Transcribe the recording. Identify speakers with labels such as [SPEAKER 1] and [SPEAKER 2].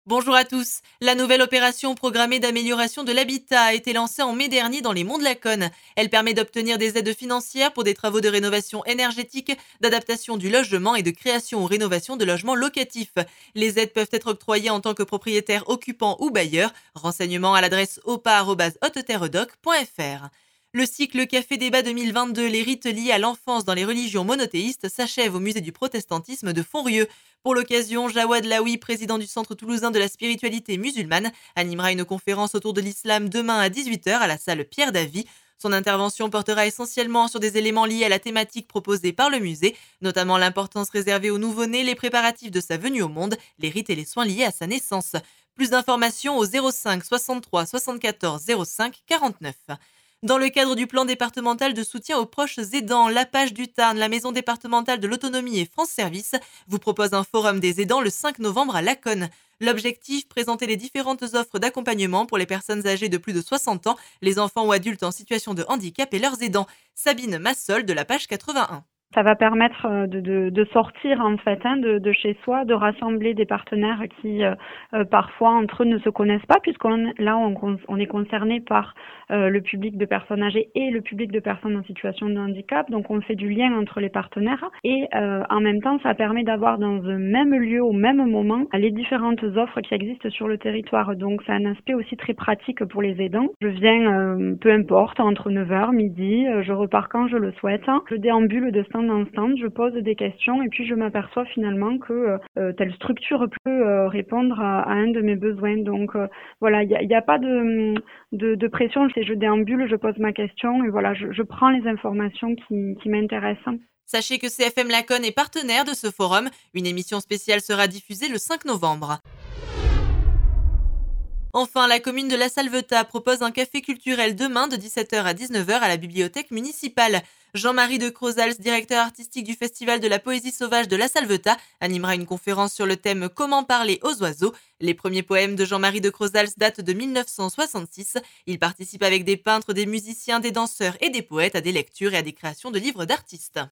[SPEAKER 1] Bonjour à tous. La nouvelle opération programmée d'amélioration de l'habitat a été lancée en mai dernier dans les Monts de Laconne. Elle permet d'obtenir des aides financières pour des travaux de rénovation énergétique, d'adaptation du logement et de création ou rénovation de logements locatifs. Les aides peuvent être octroyées en tant que propriétaire occupant ou bailleur. Renseignements à l'adresse opa@hauteterredoc.fr. Le cycle Café Débat 2022, les rites liés à l'enfance dans les religions monothéistes, s'achève au musée du protestantisme de Fonrieux. Pour l'occasion, Jawad Laoui, président du Centre toulousain de la spiritualité musulmane, animera une conférence autour de l'islam demain à 18h à la salle Pierre Davy. Son intervention portera essentiellement sur des éléments liés à la thématique proposée par le musée, notamment l'importance réservée au nouveau-né, les préparatifs de sa venue au monde, les rites et les soins liés à sa naissance. Plus d'informations au 05 63 74 05 49. Dans le cadre du plan départemental de soutien aux proches aidants, la page du Tarn, la maison départementale de l'autonomie et France Service vous propose un forum des aidants le 5 novembre à Laconne. L'objectif, présenter les différentes offres d'accompagnement pour les personnes âgées de plus de 60 ans, les enfants ou adultes en situation de handicap et leurs aidants. Sabine Massol de la page 81.
[SPEAKER 2] Ça va permettre de sortir en fait de chez soi, de rassembler des partenaires qui parfois entre eux ne se connaissent pas, puisqu'on est concerné par le public de personnes âgées et le public de personnes en situation de handicap. Donc on fait du lien entre les partenaires et en même temps ça permet d'avoir dans un même lieu au même moment les différentes offres qui existent sur le territoire. Donc c'est un aspect aussi très pratique pour les aidants. Je viens peu importe entre 9h, midi, je repars quand je le souhaite. Je déambule de stand en stand, je pose des questions et puis je m'aperçois finalement que telle structure peut répondre à un de mes besoins. Donc voilà, il y a pas de pression, je déambule, je pose ma question et voilà, je prends les informations qui m'intéressent.
[SPEAKER 1] Sachez que CFM Laconne est partenaire de ce forum. Une émission spéciale sera diffusée le 5 novembre. Enfin, la commune de La Salvetat propose un café culturel demain de 17h à 19h à la bibliothèque municipale. Jean-Marie de Crozals, directeur artistique du Festival de la poésie sauvage de La Salvetat, animera une conférence sur le thème Comment parler aux oiseaux. Les premiers poèmes de Jean-Marie de Crozals datent de 1966. Il participe avec des peintres, des musiciens, des danseurs et des poètes à des lectures et à des créations de livres d'artistes.